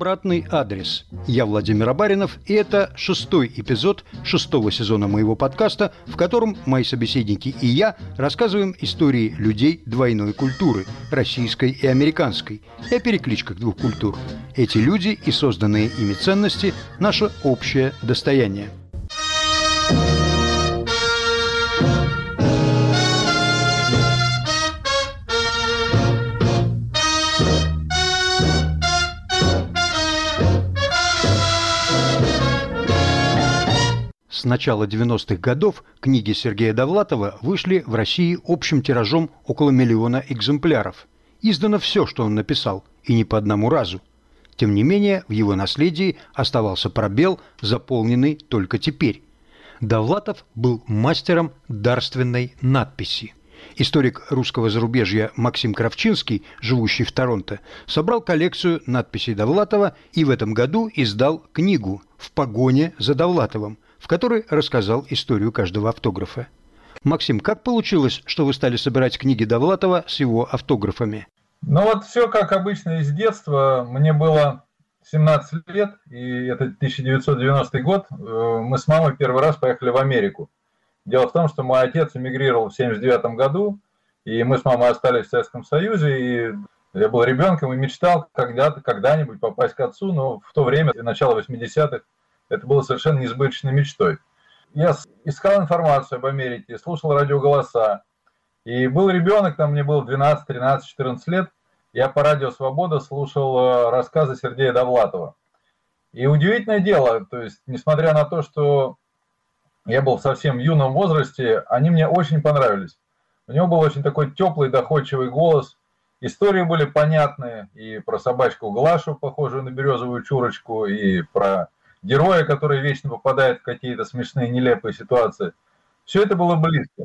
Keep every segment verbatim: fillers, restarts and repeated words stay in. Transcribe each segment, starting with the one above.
Обратный адрес. Я Владимир Абаринов, и это шестой эпизод шестого сезона моего подкаста, в котором мои собеседники и я рассказываем истории людей двойной культуры, российской и американской, и о перекличках двух культур. Эти люди и созданные ими ценности – наше общее достояние. С начала девяностых годов книги Сергея Довлатова вышли в России общим тиражом около миллиона экземпляров. Издано все, что он написал, и не по одному разу. Тем не менее, в его наследии оставался пробел, заполненный только теперь. Довлатов был мастером дарственной надписи. Историк русского зарубежья Максим Кравчинский, живущий в Торонто, собрал коллекцию надписей Довлатова и в этом году издал книгу «В погоне за Довлатовым», в которой рассказал историю каждого автографа. Максим, как получилось, что вы стали собирать книги Довлатова с его автографами? Ну вот все как обычно из детства. Мне было семнадцать лет, и это тысяча девятьсот девяностый год. Мы с мамой первый раз поехали в Америку. Дело в том, что мой отец эмигрировал в семьдесят девятом году, и мы с мамой остались в Советском Союзе, и я был ребенком и мечтал когда-то, когда-нибудь попасть к отцу, но в то время, начало восьмидесятых, это было совершенно несбыточной мечтой. Я искал информацию об Америке, слушал радиоголоса. И был ребенок, там мне было двенадцать, тринадцать, четырнадцать лет. Я по радио «Свобода» слушал рассказы Сергея Довлатова. И удивительное дело, то есть, несмотря на то, что я был в совсем юном возрасте, они мне очень понравились. У него был очень такой теплый, доходчивый голос. Истории были понятные. И про собачку Глашу, похожую на березовую чурочку, и про героя, который вечно попадает в какие-то смешные, нелепые ситуации. Все это было близко.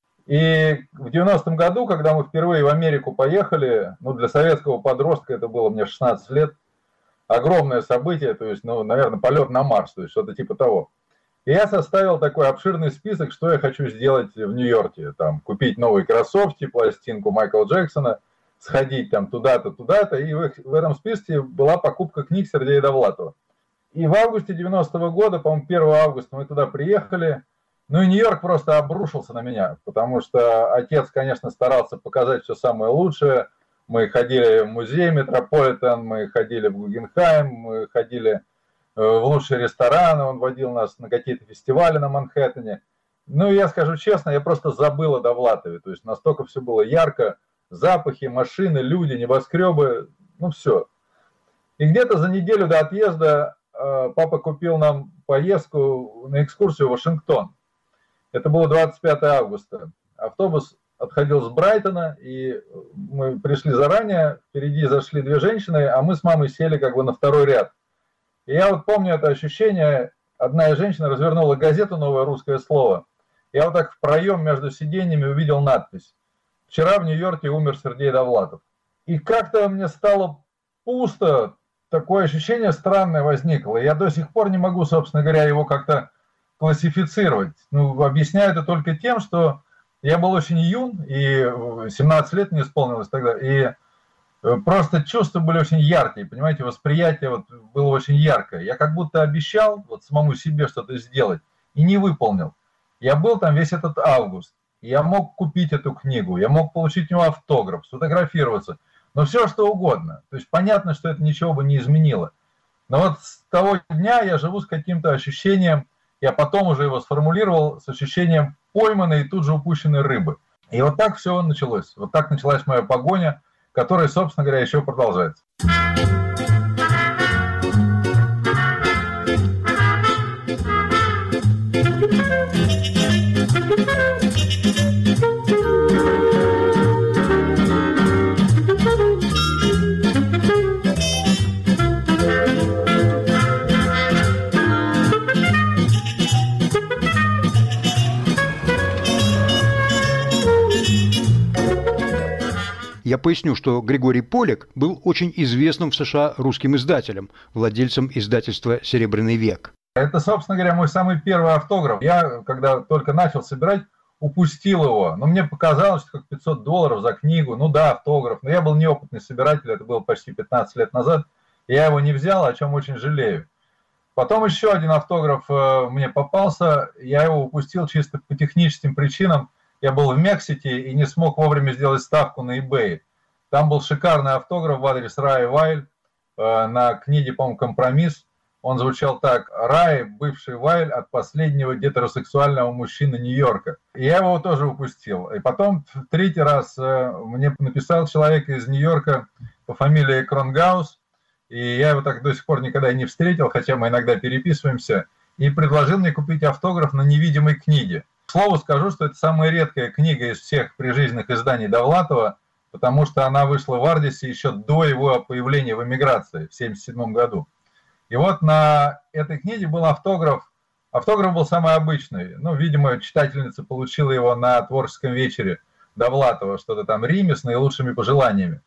И в девяностом году, когда мы впервые в Америку поехали, ну, для советского подростка это было мне шестнадцать лет, огромное событие, то есть, ну, наверное, полет на Марс, то есть что-то типа того. И я составил такой обширный список, что я хочу сделать в Нью-Йорке. Там, купить новые кроссовки, пластинку Майкла Джексона, сходить там туда-то, туда-то. И в, в этом списке была покупка книг Сергея Довлатова. И в августе девяностого года, по-моему, первого августа мы туда приехали. Ну и Нью-Йорк просто обрушился на меня, потому что отец, конечно, старался показать все самое лучшее. Мы ходили в музей Метрополитен, мы ходили в Гугенхайм, мы ходили в лучшие рестораны, он водил нас на какие-то фестивали на Манхэттене. Ну и я скажу честно, я просто забыл о Довлатове, то есть настолько все было ярко, запахи, машины, люди, небоскребы, ну все. И где-то за неделю до отъезда папа купил нам поездку на экскурсию в Вашингтон. Это было двадцать пятого августа. Автобус отходил с Брайтона, и мы пришли заранее, впереди зашли две женщины, а мы с мамой сели как бы на второй ряд. И я вот помню это ощущение, одна из женщин развернула газету «Новое русское слово». Я вот так в проем между сиденьями увидел надпись: «Вчера в Нью-Йорке умер Сергей Довлатов». И как-то мне стало пусто, такое ощущение странное возникло. Я до сих пор не могу, собственно говоря, его как-то классифицировать. Ну, объясняю это только тем, что я был очень юн, и семнадцать лет мне исполнилось тогда, и просто чувства были очень яркие, понимаете, восприятие вот было очень яркое. Я как будто обещал вот самому себе что-то сделать и не выполнил. Я был там весь этот август, и я мог купить эту книгу, я мог получить у него автограф, сфотографироваться, но все что угодно. То есть понятно, что это ничего бы не изменило. Но вот с того дня я живу с каким-то ощущением, я потом уже его сформулировал, с ощущением пойманной и тут же упущенной рыбы. И вот так все началось. Вот так началась моя погоня, которая, собственно говоря, еще продолжается. Я поясню, что Григорий Полик был очень известным в США русским издателем, владельцем издательства «Серебряный век». Это, собственно говоря, мой самый первый автограф. Я, когда только начал собирать, упустил его. Но мне показалось, что как пятьсот долларов за книгу. Ну да, автограф. Но я был неопытный собиратель, это было почти пятнадцать лет назад. Я его не взял, о чем очень жалею. Потом еще один автограф мне попался, я его упустил чисто по техническим причинам. Я был в Мексике и не смог вовремя сделать ставку на eBay. Там был шикарный автограф в адрес Раи Вайль на книге, по-моему, «Компромисс». Он звучал так: «Рай, бывший Вайль от последнего гетеросексуального мужчины Нью-Йорка». И я его тоже упустил. И потом в третий раз мне написал человек из Нью-Йорка по фамилии Кронгаус, и я его так до сих пор никогда и не встретил, хотя мы иногда переписываемся, и предложил мне купить автограф на невидимой книге. К слову скажу, что это самая редкая книга из всех прижизненных изданий Довлатова, потому что она вышла в Ардисе еще до его появления в эмиграции в семьдесят седьмом году. И вот на этой книге был автограф. Автограф был самый обычный. Ну, видимо, читательница получила его на творческом вечере Довлатова, что-то там Риме с наилучшими пожеланиями.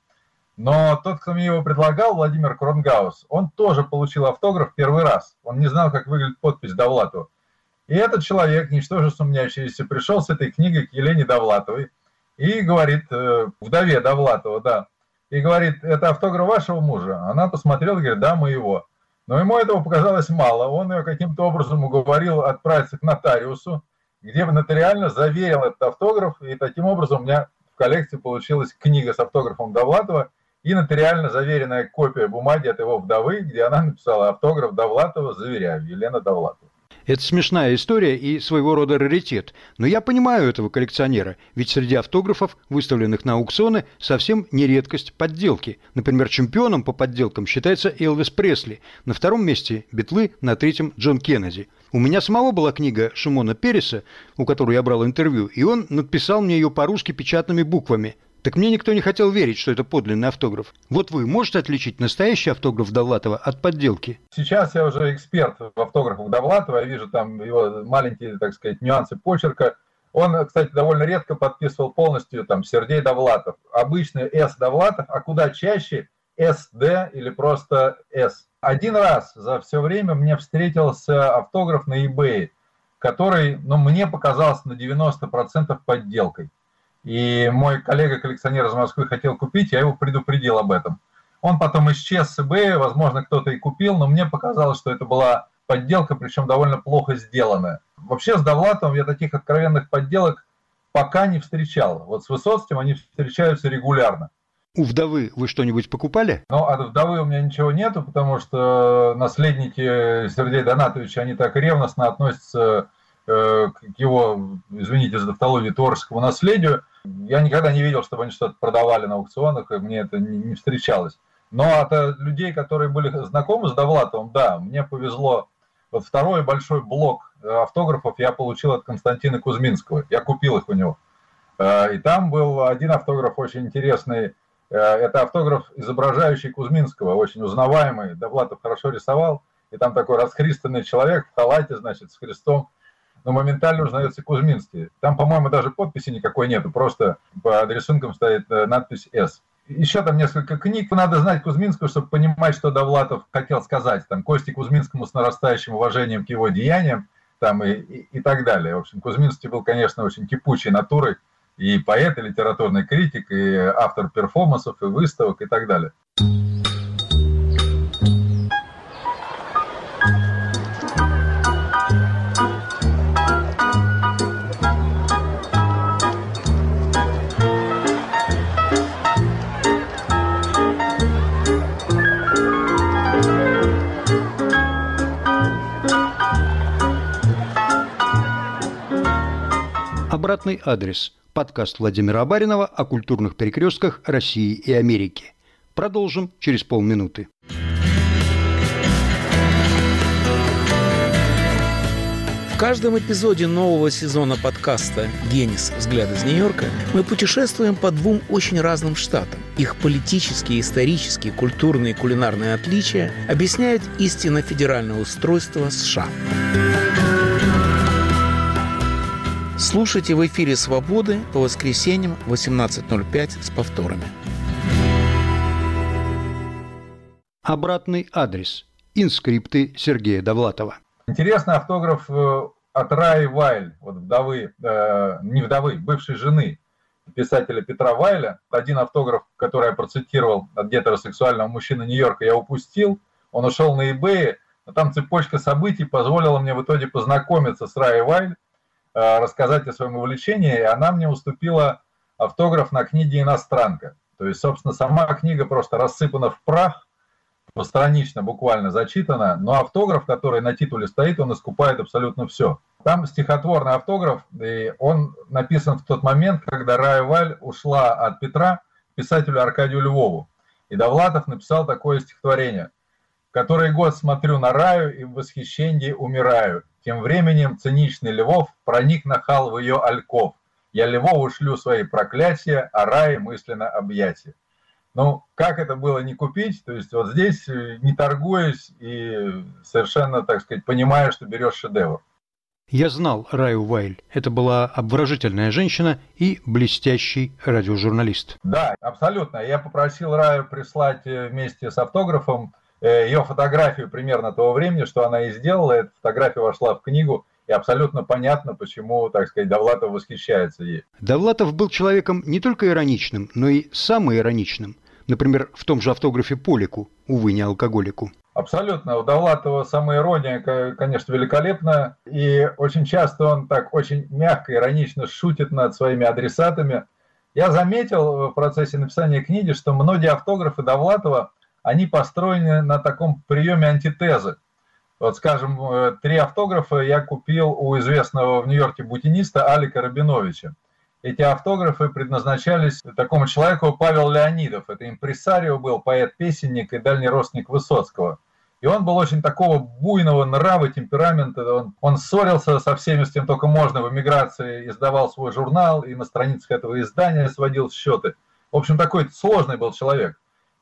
Но тот, кто мне его предлагал, Владимир Кронгаус, он тоже получил автограф первый раз. Он не знал, как выглядит подпись Довлатова. И этот человек, ничтоже сомневающийся, пришел с этой книгой к Елене Довлатовой и говорит, вдове Довлатова, да, и говорит: это автограф вашего мужа? Она посмотрела и говорит: да, моего. Но ему этого показалось мало. Он ее каким-то образом уговорил отправиться к нотариусу, где бы нотариально заверил этот автограф, и таким образом у меня в коллекции получилась книга с автографом Довлатова и нотариально заверенная копия бумаги от его вдовы, где она написала: автограф Довлатова, заверяю, Елена Довлатова. Это смешная история и своего рода раритет. Но я понимаю этого коллекционера, ведь среди автографов, выставленных на аукционы, совсем не редкость подделки. Например, чемпионом по подделкам считается Элвис Пресли, на втором месте Битлы, на третьем Джон Кеннеди. У меня самого была книга Шимона Переса, у которой я брал интервью, и он написал мне ее по-русски печатными буквами. Так мне никто не хотел верить, что это подлинный автограф. Вот вы можете отличить настоящий автограф Довлатова от подделки? Сейчас я уже эксперт в автографах Довлатова, я вижу там его маленькие, так сказать, нюансы почерка. Он, кстати, довольно редко подписывал полностью там Сергей Довлатов. Обычно С. Довлатов, а куда чаще С Д или просто С. Один раз за все время мне встретился автограф на eBay, который, ну, мне показался на девяносто процентов подделкой. И мой коллега-коллекционер из Москвы хотел купить, я его предупредил об этом. Он потом исчез с eBay, возможно, кто-то и купил, но мне показалось, что это была подделка, причем довольно плохо сделанная. Вообще с Довлатовым я таких откровенных подделок пока не встречал. Вот с Высоцким они встречаются регулярно. У вдовы вы что-нибудь покупали? Ну, от вдовы у меня ничего нету, потому что наследники Сергея Донатовича, они так ревностно относятся к его, извините за тавтологию, творческому наследию. Я никогда не видел, чтобы они что-то продавали на аукционах, и мне это не встречалось. Но от людей, которые были знакомы с Довлатовым, да, мне повезло. Вот второй большой блок автографов я получил от Константина Кузьминского. Я купил их у него. И там был один автограф очень интересный. Это автограф, изображающий Кузьминского, очень узнаваемый. Довлатов хорошо рисовал. И там такой расхристанный человек в халате, значит, с крестом. Но моментально узнается Кузьминский. Там, по-моему, даже подписи никакой нету, просто по рисункам стоит надпись «С». Еще там несколько книг. Надо знать Кузьминского, чтобы понимать, что Довлатов хотел сказать. Там Косте Кузьминскому с нарастающим уважением к его деяниям, там и, и, и так далее. В общем, Кузьминский был, конечно, очень кипучей натурой. И поэт, и литературный критик, и автор перформансов, и выставок, и так далее. Обратный адрес. Подкаст Владимира Абаринова о культурных перекрестках России и Америки. Продолжим через полминуты. В каждом эпизоде нового сезона подкаста «Генис. Взгляд из Нью-Йорка» мы путешествуем по двум очень разным штатам. Их политические, исторические, культурные и кулинарные отличия объясняют истинно федеральное устройство США. Слушайте в эфире «Свободы» по воскресеньям в восемнадцать ноль пять с повторами. Обратный адрес. Инскрипты Сергея Довлатова. Интересный автограф от Раи Вайль, вот вдовы, э, не вдовы, бывшей жены писателя Петра Вайля. Один автограф, который я процитировал от гетеросексуального мужчины Нью-Йорка, я упустил. Он ушел на eBay, но там цепочка событий позволила мне в итоге познакомиться с Райей Вайль, рассказать о своем увлечении, и она мне уступила автограф на книге «Иностранка». То есть, собственно, сама книга просто рассыпана в прах, постранично буквально зачитана, но автограф, который на титуле стоит, он искупает абсолютно все. Там стихотворный автограф, и он написан в тот момент, когда Райя Вайль ушла от Петра к писателю Аркадию Львову. И Довлатов написал такое стихотворение: «Который год смотрю на Раю и в восхищении умираю. Тем временем циничный Львов проник нахал в ее альков. Я Львову шлю свои проклятия, а Рае мысленно объятия». Ну, как это было не купить? То есть вот здесь, не торгуясь и совершенно, так сказать, понимая, что берешь шедевр. Я знал Раю Вайль. Это была обворожительная женщина и блестящий радиожурналист. Да, абсолютно. Я попросил Раю прислать вместе с автографом ее фотографию примерно того времени, что она и сделала. Эта фотография вошла в книгу, и абсолютно понятно, почему, так сказать, Довлатов восхищается ей. Довлатов был человеком не только ироничным, но и самоироничным. Например, в том же автографе Полику, увы, не алкоголику. Абсолютно. У Довлатова самоирония, конечно, великолепная. И очень часто он так очень мягко, иронично шутит над своими адресатами. Я заметил в процессе написания книги, что многие автографы Довлатова, они построены на таком приеме антитезы. Вот, скажем, три автографа я купил у известного в Нью-Йорке букиниста Алика Рабиновича. Эти автографы предназначались такому человеку Павел Леонидов. Это импресарио был, поэт-песенник и дальний родственник Высоцкого. И он был очень такого буйного нрава, темперамента. Он, он ссорился со всеми, с кем только можно в эмиграции, издавал свой журнал и на страницах этого издания сводил счеты. В общем, такой сложный был человек.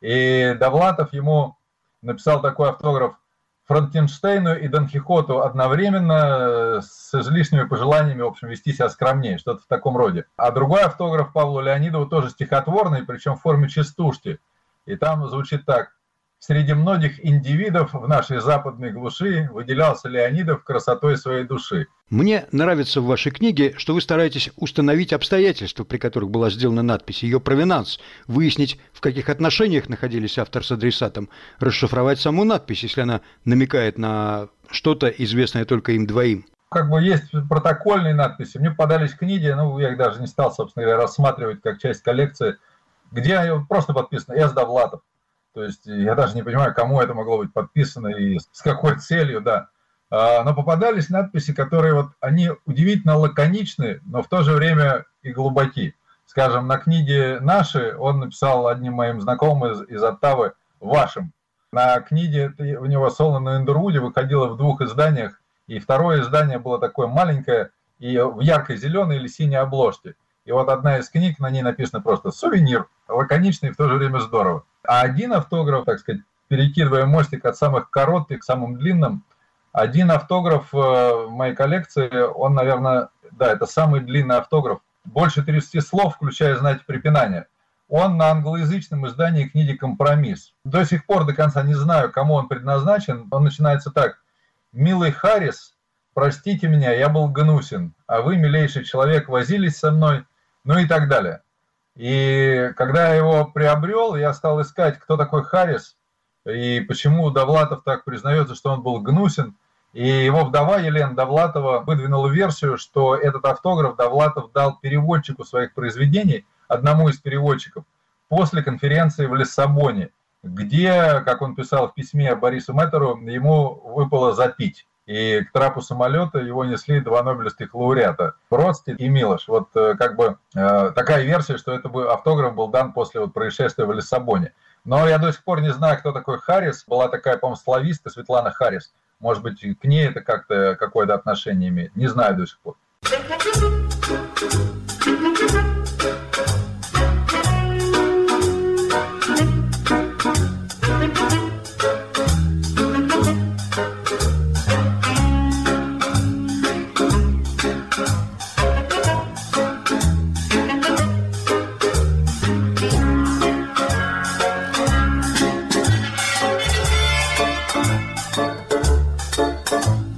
И Довлатов ему написал такой автограф: Франкенштейну и Дон Кихоту одновременно, с излишними пожеланиями, в общем, вести себя скромнее, что-то в таком роде. А другой автограф Павлу Леонидову тоже стихотворный, причем в форме частушки. И там звучит так: «Среди многих индивидов в нашей западной глуши выделялся Леонидов красотой своей души». Мне нравится в вашей книге, что вы стараетесь установить обстоятельства, при которых была сделана надпись, ее провинанс, выяснить, в каких отношениях находились автор с адресатом, расшифровать саму надпись, если она намекает на что-то, известное только им двоим. Как бы есть протокольные надписи. Мне подались книги, ну, я их даже не стал, собственно говоря, рассматривать как часть коллекции, где просто подписано «С. Довлатов». То есть я даже не понимаю, кому это могло быть подписано и с какой целью, да. Но попадались надписи, которые вот, они удивительно лаконичны, но в то же время и глубоки. Скажем, на книге «Наши» он написал одним моим знакомым из, из Оттавы «Вашим». На книге у него «Соло на Эндервуде» выходило в двух изданиях, и второе издание было такое маленькое и в яркой зеленой или синей обложке. И вот одна из книг, на ней написано просто «Сувенир», лаконично и в то же время здорово. А один автограф, так сказать, перекидывая мостик от самых коротких к самым длинным, один автограф в моей коллекции, он, наверное, да, это самый длинный автограф, больше тридцати слов, включая знаки препинания. Он на англоязычном издании книги «Компромисс». До сих пор до конца не знаю, кому он предназначен. Он начинается так: «Милый Харрис, простите меня, я был гнусен, а вы, милейший человек, возились со мной», ну и так далее. И когда я его приобрел, я стал искать, кто такой Харрис, и почему Довлатов так признается, что он был гнусен. И его вдова Елена Довлатова выдвинула версию, что этот автограф Довлатов дал переводчику своих произведений, одному из переводчиков, после конференции в Лиссабоне, где, как он писал в письме Борису Меттеру, ему выпало запить. И к трапу самолета его несли два нобелевских лауреата – Бродский и Милош. Вот как бы э, такая версия, что это бы автограф был дан после вот происшествия в Лиссабоне. Но я до сих пор не знаю, кто такой Харрис. Была такая, по-моему, славистка Светлана Харрис. Может быть, к ней это как-то какое-то отношение имеет. Не знаю до сих пор.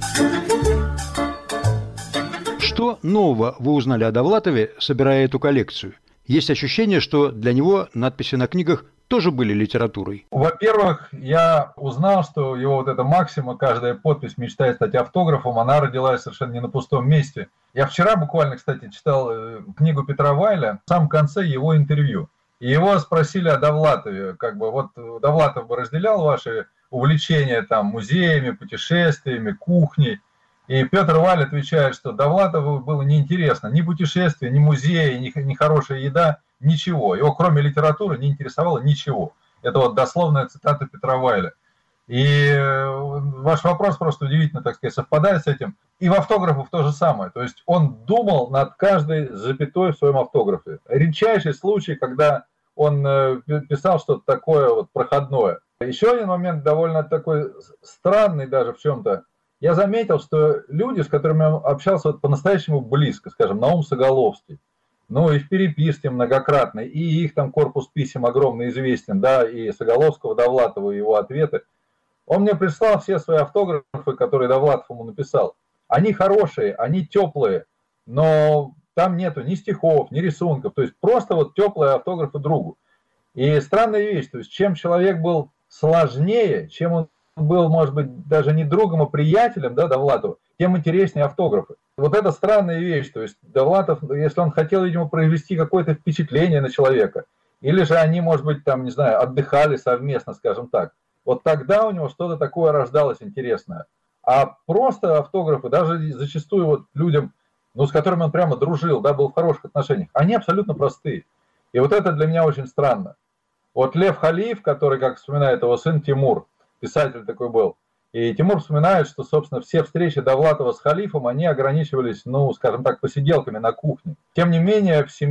Что нового вы узнали о Довлатове, собирая эту коллекцию? Есть ощущение, что для него надписи на книгах тоже были литературой. Во-первых, я узнал, что его вот эта максима, каждая подпись мечтает стать автографом, она родилась совершенно не на пустом месте. Я вчера буквально, кстати, читал книгу Петра Вайля, в самом конце его интервью. И его спросили о Довлатове, как бы вот Довлатов бы разделял ваши увлечения там музеями, путешествиями, кухней. И Петр Вайль отвечает, что Довлатову было неинтересно ни путешествия, ни музеи, ни, ни хорошая еда, ничего. Его кроме литературы не интересовало ничего. Это вот дословная цитата Петра Вайля. И ваш вопрос просто удивительно, так сказать, совпадает с этим. И в автографах то же самое. То есть он думал над каждой запятой в своем автографе. Редчайший случай, когда он писал что-то такое вот проходное. Еще один момент довольно такой странный даже в чем-то. Я заметил, что люди, с которыми я общался вот по-настоящему близко, скажем, Наум Соголовский, ну и в переписке многократно, и их там корпус писем огромный известен, да, и Соголовского, Довлатова, и его ответы. Он мне прислал все свои автографы, которые Довлатов ему написал. Они хорошие, они теплые, но там нету ни стихов, ни рисунков, то есть просто вот теплые автографы другу. И странная вещь, то есть чем человек был сложнее, чем он был, может быть, даже не другом, а приятелем, да, Довлатова, тем интереснее автографы. Вот это странная вещь, то есть Довлатов, если он хотел, видимо, произвести какое-то впечатление на человека, или же они, может быть, там, не знаю, отдыхали совместно, скажем так, вот тогда у него что-то такое рождалось интересное. А просто автографы, даже зачастую вот людям, ну, с которыми он прямо дружил, да, был в хороших отношениях, они абсолютно простые. И вот это для меня очень странно. Вот Лев Халиев, который, как вспоминает его сын Тимур, писатель такой был, и Тимур вспоминает, что, собственно, все встречи Довлатова с Халифом, они ограничивались, ну, скажем так, посиделками на кухне. Тем не менее, в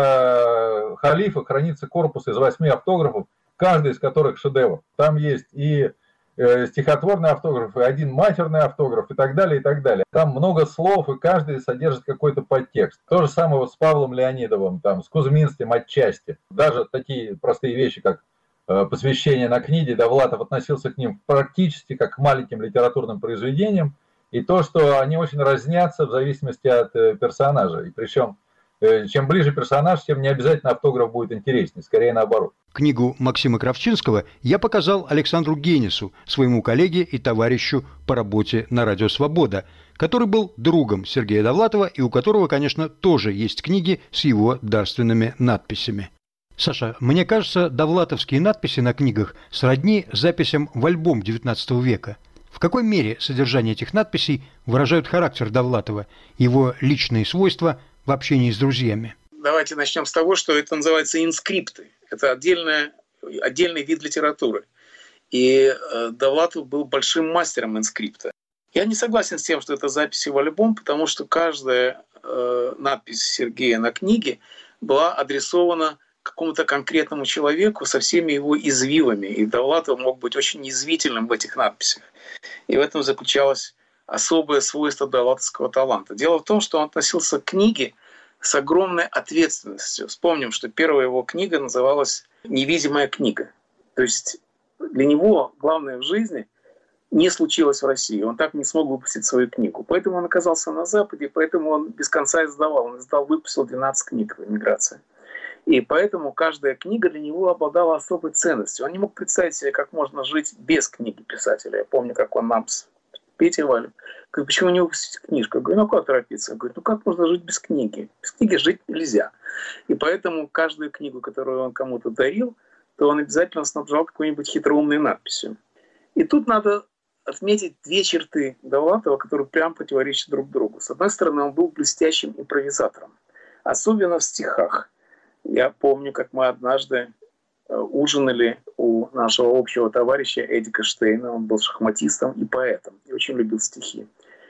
семье Халифа хранится корпус из восьми автографов, каждый из которых шедевр. Там есть и э, стихотворный автограф, и один матерный автограф, и так далее, и так далее. Там много слов, и каждый содержит какой-то подтекст. То же самое вот с Павлом Леонидовым, там, с Кузьминским отчасти. Даже такие простые вещи, как посвящение на книге, Довлатов относился к ним практически как к маленьким литературным произведениям, и то, что они очень разнятся в зависимости от персонажа. И причем, чем ближе персонаж, тем не обязательно автограф будет интереснее, скорее наоборот. Книгу Максима Кравчинского я показал Александру Генису, своему коллеге и товарищу по работе на Радио Свобода, который был другом Сергея Довлатова и у которого, конечно, тоже есть книги с его дарственными надписями. Саша, мне кажется, довлатовские надписи на книгах сродни записям в альбом девятнадцатого века. В какой мере содержание этих надписей выражают характер Довлатова, его личные свойства в общении с друзьями? Давайте начнем с того, что это называется инскрипты. Это отдельная, отдельный вид литературы. И Довлатов был большим мастером инскрипта. Я не согласен с тем, что это записи в альбом, потому что каждая э, надпись Сергея на книге была адресована какому-то конкретному человеку со всеми его извивами. И Довлатов мог быть очень язвительным в этих надписях. И в этом заключалось особое свойство довлатовского таланта. Дело в том, что он относился к книге с огромной ответственностью. Вспомним, что первая его книга называлась «Невидимая книга». То есть для него главное в жизни не случилось в России. Он так не смог выпустить свою книгу. Поэтому он оказался на Западе, поэтому он без конца издавал. Он издал, выпустил двенадцать книг в эмиграции. И поэтому каждая книга для него обладала особой ценностью. Он не мог представить себе, как можно жить без книги писателя. Я помню, как он нам с Петей Валем говорит: почему не выпустить книжку? Я говорю: ну как торопиться? Он говорит: ну как можно жить без книги? Без книги жить нельзя. И поэтому каждую книгу, которую он кому-то дарил, то он обязательно снабжал какой-нибудь хитроумной надписью. И тут надо отметить две черты Довлатова, которые прям противоречат друг другу. С одной стороны, он был блестящим импровизатором, особенно в стихах. Я помню, как мы однажды ужинали у нашего общего товарища Эдика Штейна. Он был шахматистом и поэтом, и очень любил стихи.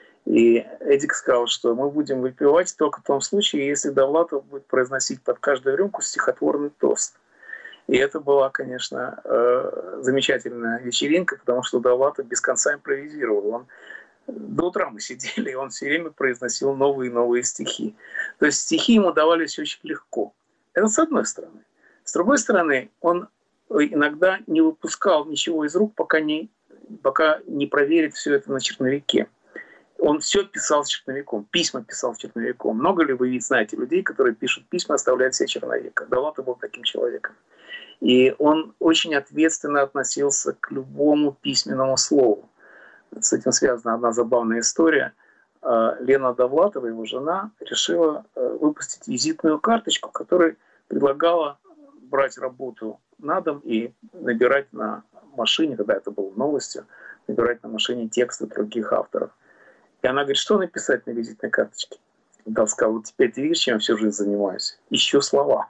И Эдик сказал, что мы будем выпивать только в том случае, если Довлатов будет произносить под каждую рюмку стихотворный тост. И это была, конечно, замечательная вечеринка, потому что Довлатов без конца импровизировал. Он До утра мы сидели, и он все время произносил новые и новые стихи. То есть стихи ему давались очень легко. Это с одной стороны. С другой стороны, он иногда не выпускал ничего из рук, пока не, пока не проверит все это на черновике. Он все писал черновиком, письма писал черновиком. Много ли вы знаете людей, которые пишут письма, оставляют себе черновик? Довлатов был таким человеком. И он очень ответственно относился к любому письменному слову. С этим связана одна забавная история. Лена Довлатова, его жена, решила выпустить визитную карточку, которая предлагала брать работу на дом и набирать на машине, когда это было новостью, набирать на машине тексты других авторов. И она говорит, что написать на визитной карточке? Он сказал, вот теперь ты видишь, чем я всю жизнь занимаюсь. Ищу слова.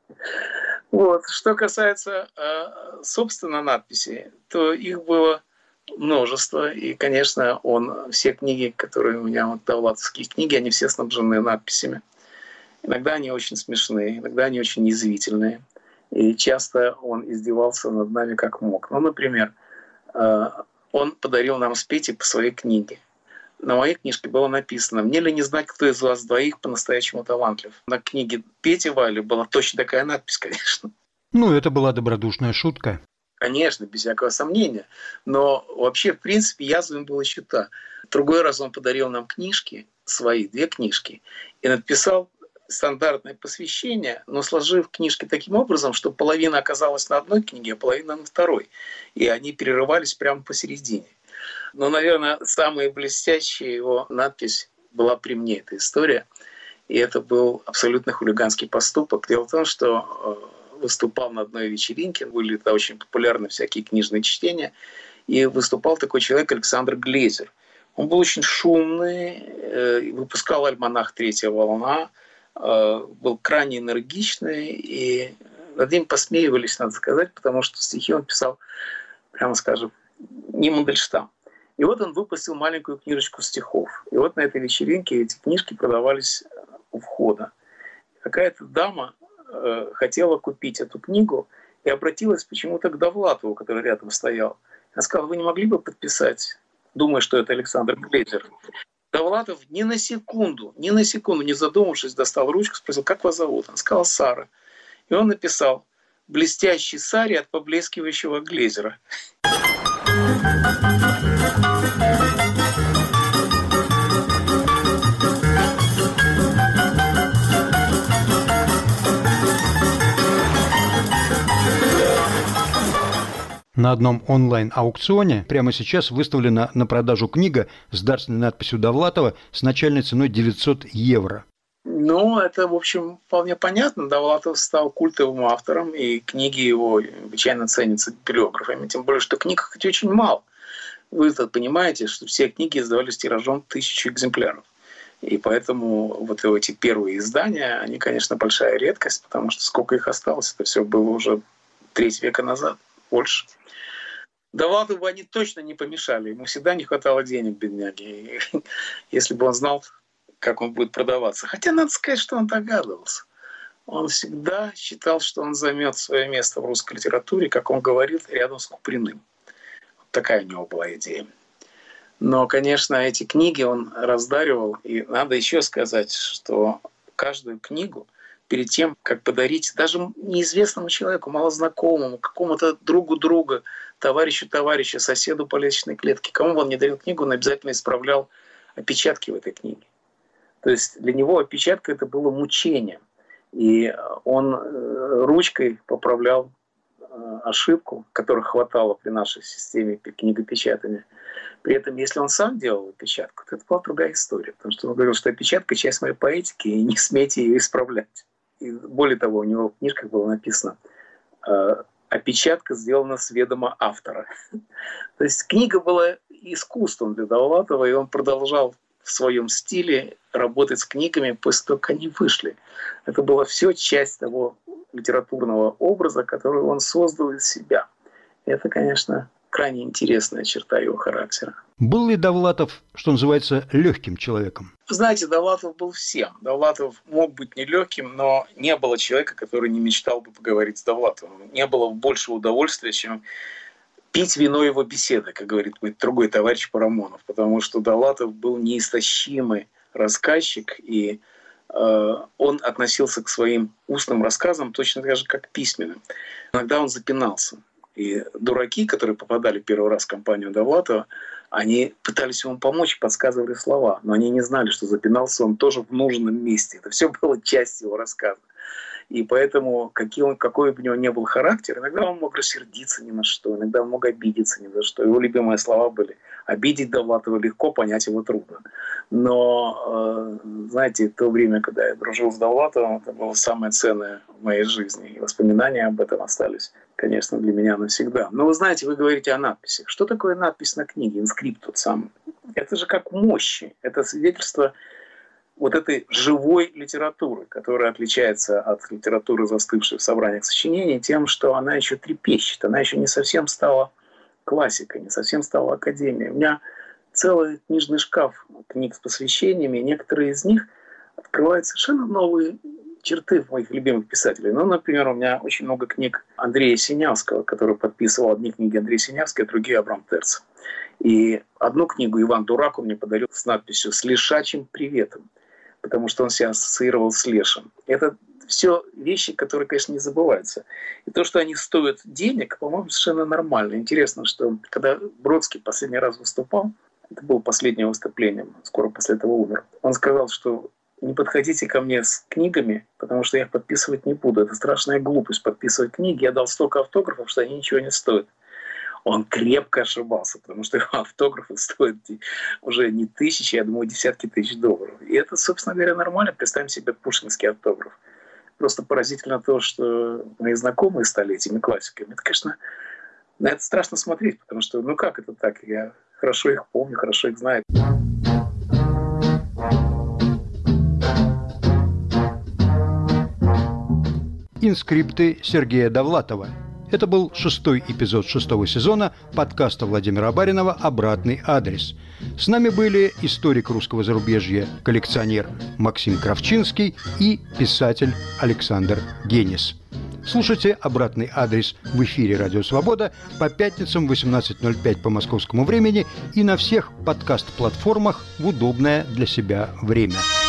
Вот. Что касается, собственно, надписей, то их было множество. И, конечно, он, все книги, которые у меня, вот довлатовские книги, они все снабжены надписями. Иногда они очень смешные, иногда они очень язвительные. И часто он издевался над нами как мог. Ну, например, он подарил нам с Петей по своей книге. На моей книжке было написано: «Мне ли не знать, кто из вас двоих по-настоящему талантлив?» На книге Пети Вали была точно такая надпись, конечно. Ну, это была добродушная шутка. Конечно, без всякого сомнения. Но вообще, в принципе, язвым было счета. В другой раз он подарил нам книжки, свои две книжки, и написал стандартное посвящение, но сложив книжки таким образом, что половина оказалась на одной книге, а половина на второй. И они перерывались прямо посередине. Но, наверное, самая блестящая его надпись была при мне, эта история. И это был абсолютно хулиганский поступок. Дело в том, что выступал на одной вечеринке, были тогда очень популярны всякие книжные чтения, и выступал такой человек Александр Глейзер. Он был очень шумный, выпускал альманах «Третья волна», был крайне энергичный, и над ним посмеивались, надо сказать, потому что стихи он писал, прямо скажем, не Мандельштам. И вот он выпустил маленькую книжечку стихов. И вот на этой вечеринке эти книжки продавались у входа. Какая-то дама э, хотела купить эту книгу и обратилась почему-то к Довлатову, который рядом стоял. Она сказала: вы не могли бы подписать, думая, что это Александр Глейзер? Довлатов ни на секунду, ни на секунду не задумавшись, достал ручку, спросил: как вас зовут? Она сказала: Сара. И он написал: блестящий Саре от поблескивающего Глейзера. На одном онлайн-аукционе прямо сейчас выставлена на продажу книга с дарственной надписью Довлатова с начальной ценой девятьсот евро. Ну, это, в общем, вполне понятно. Довлатов стал культовым автором, и книги его необычайно ценятся библиографами. Тем более, что книг хоть очень мало. Вы понимаете, что все книги издавались тиражом тысячи экземпляров. И поэтому вот эти первые издания, они, конечно, большая редкость, потому что сколько их осталось, это все было уже треть века назад, больше. Довлатову они точно не помешали. Ему всегда не хватало денег, бедняги. И если бы он знал, как он будет продаваться. Хотя надо сказать, что он догадывался. Он всегда считал, что он займет свое место в русской литературе, как он говорит, рядом с Куприным. Вот такая у него была идея. Но, конечно, эти книги он раздаривал. И надо еще сказать, что каждую книгу перед тем, как подарить даже неизвестному человеку, малознакомому, какому-то другу друга, товарищу товарища, соседу по лестничной клетке, кому бы он не дарил книгу, он обязательно исправлял опечатки в этой книге. То есть для него опечатка — это было мучением. И он ручкой поправлял ошибку, которой хватало при нашей системе книгопечатания. При этом, если он сам делал опечатку, то это была другая история. Потому что он говорил, что опечатка — часть моей поэтики, и не смейте ее исправлять. И более того, у него в книжках было написано: опечатка сделана с ведома автора. То есть книга была искусством для Довлатова, и он продолжал в своем стиле работать с книгами после того, как они вышли. Это была все часть того литературного образа, который он создал из себя. И это, конечно, крайне интересная черта его характера. Был ли Довлатов, что называется, легким человеком? Вы знаете, Довлатов был всем. Довлатов мог быть нелегким, но не было человека, который не мечтал бы поговорить с Довлатовым. Не было большего удовольствия, чем пить вино его беседы, как говорит мой другой товарищ Парамонов, потому что Довлатов был неистощимый рассказчик, и э, он относился к своим устным рассказам точно так же, как к письменным. Иногда он запинался. И дураки, которые попадали первый раз в компанию Довлатова, Они пытались ему помочь, подсказывали слова, но они не знали, что запинался он тоже в нужном месте. Это все было часть его рассказа. И поэтому, какой, он, какой бы у него ни был характер, иногда он мог рассердиться ни на что, иногда он мог обидеться ни за что. Его любимые слова были: обидеть Довлатова легко, понять его трудно. Но, знаете, то время, когда я дружил с Довлатовым, это было самое ценное в моей жизни. И воспоминания об этом остались, конечно, для меня навсегда. Но вы знаете, вы говорите о надписях. Что такое надпись на книге, инскрипт тот самый? Это же как мощи. Это свидетельство вот этой живой литературы, которая отличается от литературы, застывшей в собраниях сочинений, тем, что она еще трепещет, она еще не совсем стала классикой, не совсем стала академией. У меня целый книжный шкаф книг с посвящениями, и некоторые из них открывают совершенно новые черты моих любимых писателей. Ну, например, у меня очень много книг Андрея Синявского, который подписывал одни книги Андрея Синявского, а другие Абрам Терц. И одну книгу Иван Дурак он мне подарил с надписью «С лешачьим приветом», потому что он себя ассоциировал с лешим. Это все вещи, которые, конечно, не забываются. И то, что они стоят денег, по-моему, совершенно нормально. Интересно, что когда Бродский последний раз выступал, это было последнее выступление, скоро после этого умер, он сказал, что не подходите ко мне с книгами, потому что я их подписывать не буду. Это страшная глупость подписывать книги. Я дал столько автографов, что они ничего не стоят. Он крепко ошибался, потому что его автографы стоят уже не тысячи, я думаю, десятки тысяч долларов. И это, собственно говоря, нормально. Представим себе пушкинский автограф. Просто поразительно то, что мои знакомые стали этими классиками. Это, конечно, на это страшно смотреть, потому что, ну как это так? Я хорошо их помню, хорошо их знаю. Инскрипты Сергея Довлатова. Это был шестой эпизод шестого сезона подкаста Владимира Баринова «Обратный адрес». С нами были историк русского зарубежья, коллекционер Максим Кравчинский и писатель Александр Генис. Слушайте «Обратный адрес» в эфире «Радио Свобода» по пятницам в восемнадцать ноль пять по московскому времени и на всех подкаст-платформах в удобное для себя время.